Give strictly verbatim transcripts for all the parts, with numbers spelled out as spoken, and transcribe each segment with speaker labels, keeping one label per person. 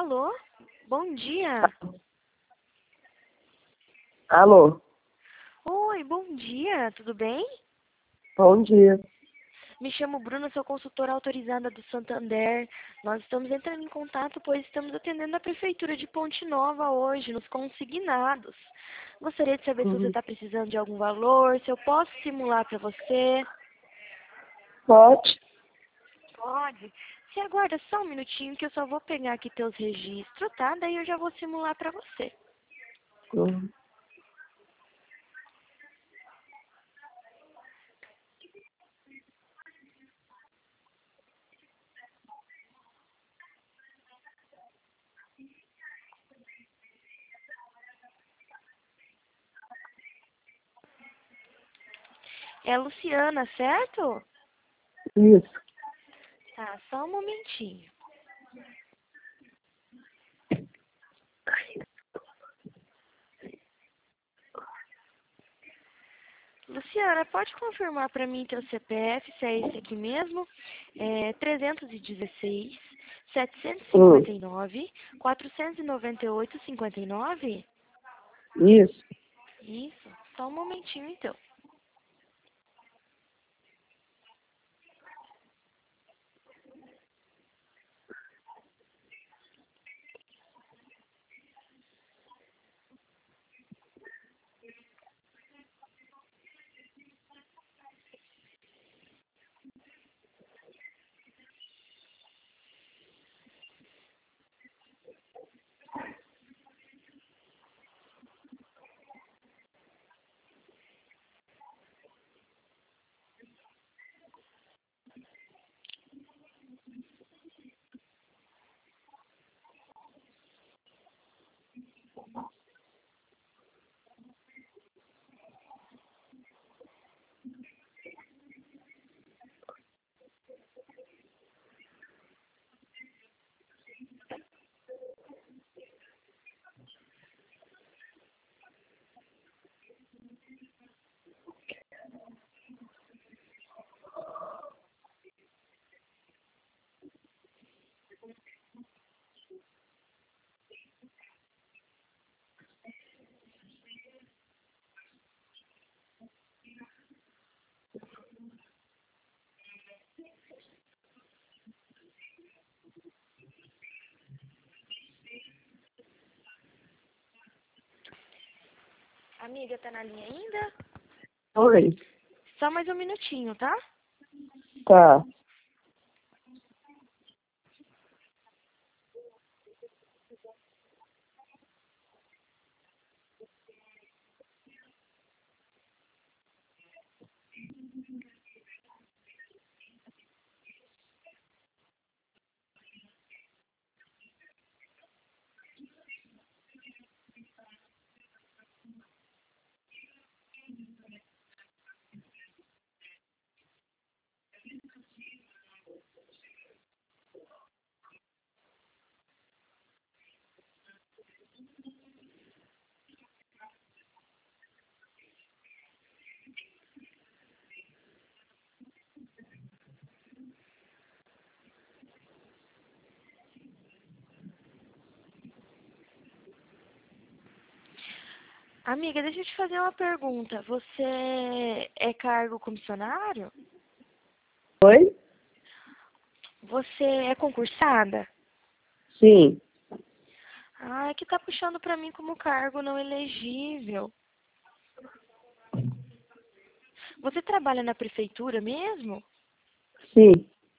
Speaker 1: Alô? Bom dia.
Speaker 2: Alô,
Speaker 1: Oi, bom dia, tudo bem?
Speaker 2: bom dia.
Speaker 1: Me chamo Bruna, sou consultora autorizada do Santander. Nós estamos entrando em contato, pois estamos atendendo a Prefeitura de Ponte Nova hoje, nos consignados. Gostaria de saber se você
Speaker 2: Uhum.
Speaker 1: está precisando de algum valor, se eu posso simular para você.
Speaker 2: Pode?
Speaker 1: Pode. Você aguarda só um minutinho que eu só vou pegar aqui teus registros, tá? Daí eu já vou simular para você.
Speaker 2: Uhum.
Speaker 1: É a Luciana, certo?
Speaker 2: Isso.
Speaker 1: Tá, só um momentinho. Luciana, pode confirmar para mim teu C P F, se é esse aqui mesmo? É trezentos e dezesseis, setecentos e
Speaker 2: Hum.
Speaker 1: cinquenta e nove, quatrocentos e noventa e oito, cinquenta e nove?
Speaker 2: Isso.
Speaker 1: Isso, só um momentinho então. Amiga, tá na linha ainda?
Speaker 2: Oi.
Speaker 1: Só mais um minutinho, tá?
Speaker 2: Tá.
Speaker 1: Amiga, deixa eu te fazer uma pergunta. Você é cargo comissionário?
Speaker 2: Oi?
Speaker 1: Você é concursada?
Speaker 2: Sim.
Speaker 1: Ah, é que tá puxando pra mim como cargo não elegível. Você trabalha na prefeitura mesmo?
Speaker 2: Sim.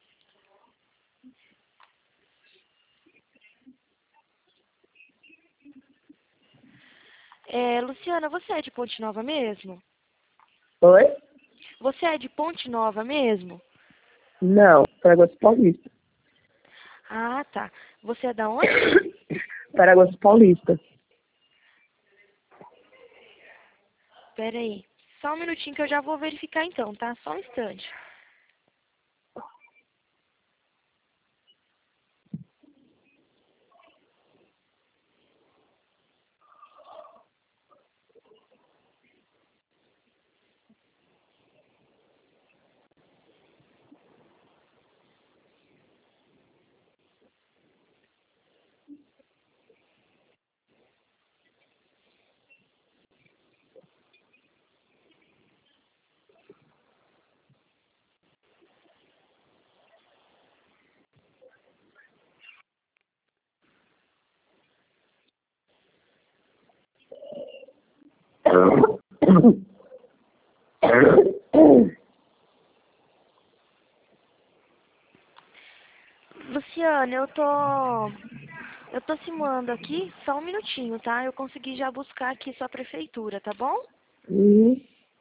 Speaker 1: É, Luciana, você é de Ponte Nova mesmo?
Speaker 2: Oi?
Speaker 1: Você é de Ponte Nova mesmo?
Speaker 2: Não. Paraguaçu Paulista.
Speaker 1: Ah, tá. Você é da onde?
Speaker 2: Paraguaçu Paulista.
Speaker 1: Pera aí. Só um minutinho que eu já vou verificar então, tá? Só um instante. Luciana, eu tô... Eu tô simulando aqui, só um minutinho, tá? Eu consegui já buscar aqui sua prefeitura, tá bom?
Speaker 2: Uhum.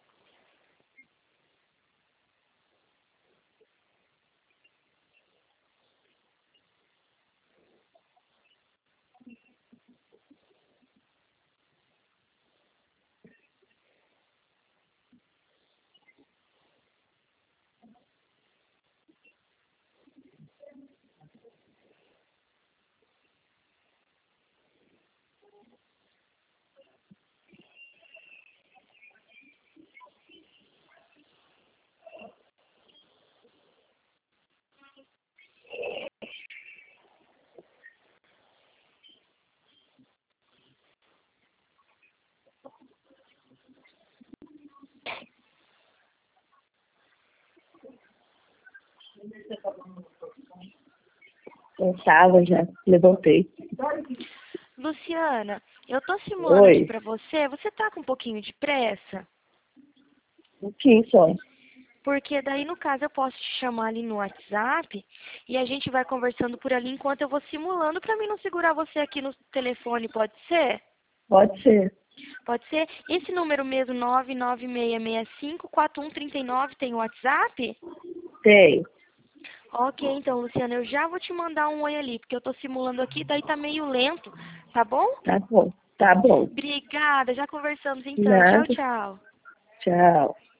Speaker 2: Eu tava já, levantei.
Speaker 1: Luciana, eu tô simulando aqui
Speaker 2: Oi,
Speaker 1: pra você. Você tá com um pouquinho de pressa?
Speaker 2: um pouquinho só.
Speaker 1: Porque daí, no caso, eu posso te chamar ali no WhatsApp e a gente vai conversando por ali enquanto eu vou simulando pra mim não segurar você aqui no telefone, pode ser?
Speaker 2: Pode ser.
Speaker 1: Pode ser? Esse número mesmo, nove nove seis seis cinco quatro um três nove, tem o WhatsApp?
Speaker 2: Tem.
Speaker 1: Ok, então, Luciana, eu já vou te mandar um oi ali, porque eu tô simulando aqui, daí tá meio lento, tá bom?
Speaker 2: Tá bom. Tá bom.
Speaker 1: Obrigada, já conversamos então. Tchau,
Speaker 2: Nada.
Speaker 1: tchau.
Speaker 2: Tchau.